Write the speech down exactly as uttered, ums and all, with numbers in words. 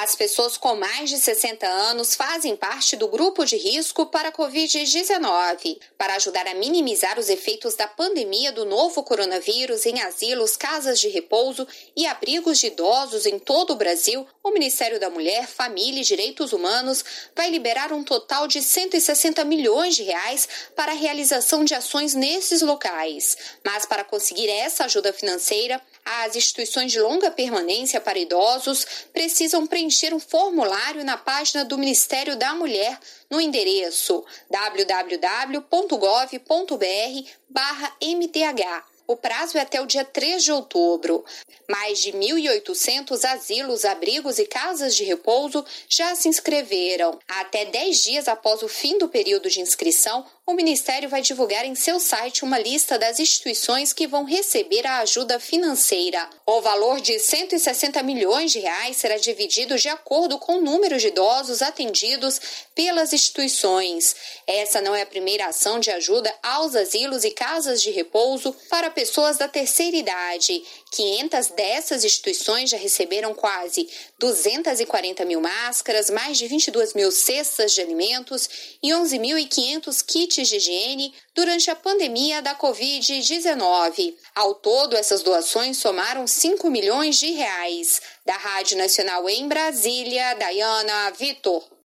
As pessoas com mais de sessenta anos fazem parte do grupo de risco para a covid dezenove. Para ajudar a minimizar os efeitos da pandemia do novo coronavírus em asilos, casas de repouso e abrigos de idosos em todo o Brasil, o Ministério da Mulher, Família e Direitos Humanos vai liberar um total de cento e sessenta milhões de reais para a realização de ações nesses locais. Mas para conseguir essa ajuda financeira, as instituições de longa permanência para idosos precisam preencher um formulário na página do Ministério da Mulher no endereço w w w ponto gov ponto b r barra m d h. O prazo é até o dia três de outubro. Mais de mil e oitocentos asilos, abrigos e casas de repouso já se inscreveram. Até dez dias após o fim do período de inscrição, o Ministério vai divulgar em seu site uma lista das instituições que vão receber a ajuda financeira. O valor de cento e sessenta milhões de reais será dividido de acordo com o número de idosos atendidos pelas instituições. Essa não é a primeira ação de ajuda aos asilos e casas de repouso para pessoas da terceira idade. quinhentas dessas instituições já receberam quase duzentas e quarenta mil máscaras, mais de vinte e duas mil cestas de alimentos e onze mil e quinhentos kits de higiene durante a pandemia da covid dezenove. Ao todo, essas doações somaram cinco milhões de reais. Da Rádio Nacional em Brasília, Dayana Vitor.